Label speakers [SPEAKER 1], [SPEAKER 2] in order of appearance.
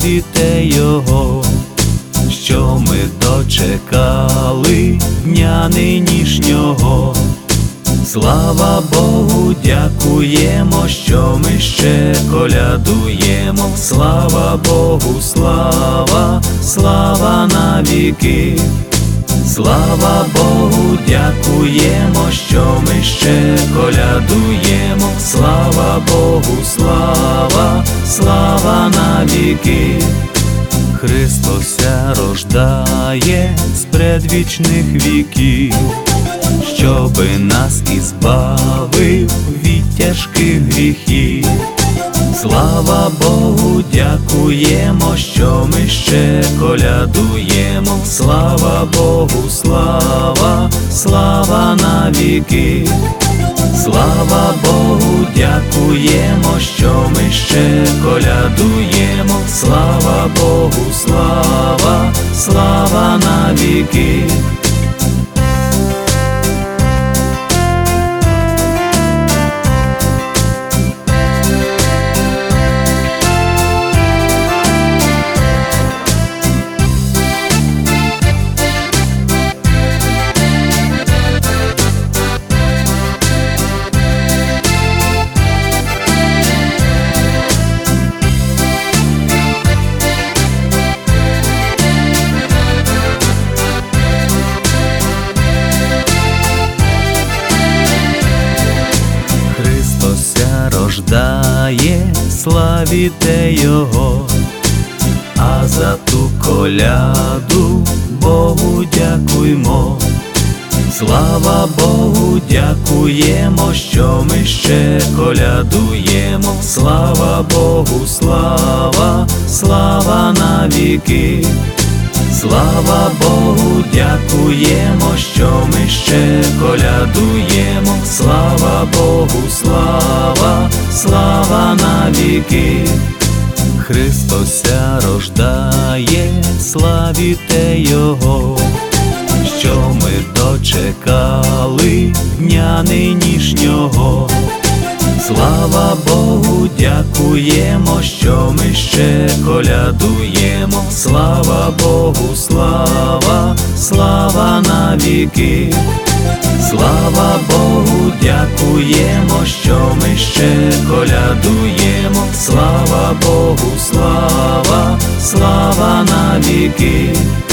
[SPEAKER 1] славіте Його, що ми дочекали дня нинішнього. Слава Богу, дякуємо, що ми ще колядуємо. Слава Богу, слава, слава навіки. Слава Богу, дякуємо, що ми ще колядуємо. Слава Богу, слава, слава навіки. Христос ся рождає з предвічних віків, щоби нас ізбавив від тяжких гріхів. Слава Богу, дякуємо, що ми ще колядуємо. Слава Богу, слава, слава навіки. Слава Богу, дякуємо, що ми ще колядуємо. Слава Богу, слава, слава навіки. Рождає, славіте Його, а за ту коляду Богу дякуймо. Слава Богу, дякуємо, що ми ще колядуємо. Слава Богу, слава, слава навіки. Слава Богу, дякуємо, що ми ще колядуємо. Слава Богу, слава, слава навіки. Христос ся рождає, славіте Його, що ми дочекали дня нинішнього. Слава Богу, дякуємо, що ми ще колядуємо. Слава Богу, слава, слава навіки. Слава Богу, дякуємо, що ми ще колядуємо. Слава Богу, слава, слава навіки.